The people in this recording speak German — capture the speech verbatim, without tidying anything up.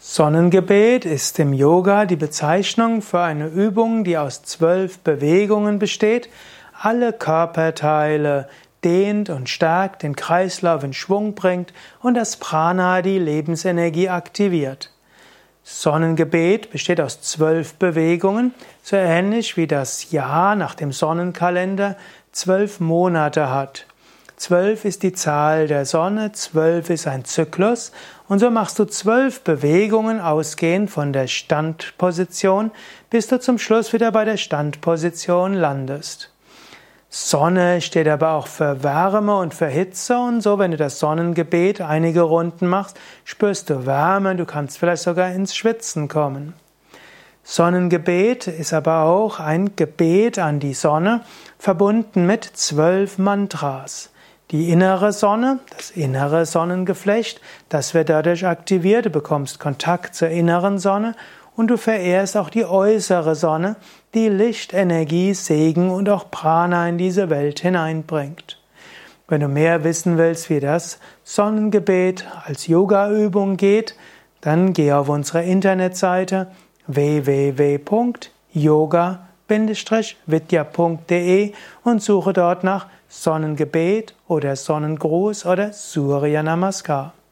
Sonnengebet ist im Yoga die Bezeichnung für eine Übung, die aus zwölf Bewegungen besteht, alle Körperteile dehnt und stärkt, den Kreislauf in Schwung bringt und das Prana, die Lebensenergie, aktiviert. Sonnengebet besteht aus zwölf Bewegungen, so ähnlich wie das Jahr nach dem Sonnenkalender zwölf Monate hat. Zwölf ist die Zahl der Sonne, zwölf ist ein Zyklus und so machst du zwölf Bewegungen ausgehend von der Standposition, bis du zum Schluss wieder bei der Standposition landest. Sonne steht aber auch für Wärme und für Hitze und so, wenn du das Sonnengebet einige Runden machst, spürst du Wärme, du kannst vielleicht sogar ins Schwitzen kommen. Sonnengebet ist aber auch ein Gebet an die Sonne, verbunden mit zwölf Mantras. Die innere Sonne, das innere Sonnengeflecht, das wird dadurch aktiviert, du bekommst Kontakt zur inneren Sonne und du verehrst auch die äußere Sonne, die Licht, Energie, Segen und auch Prana in diese Welt hineinbringt. Wenn du mehr wissen willst, wie das Sonnengebet als Yoga-Übung geht, dann geh auf unsere Internetseite w w w punkt yoga Bindestrich vidya punkt de und suche dort nach Sonnengebet oder Sonnengruß oder Surya Namaskar.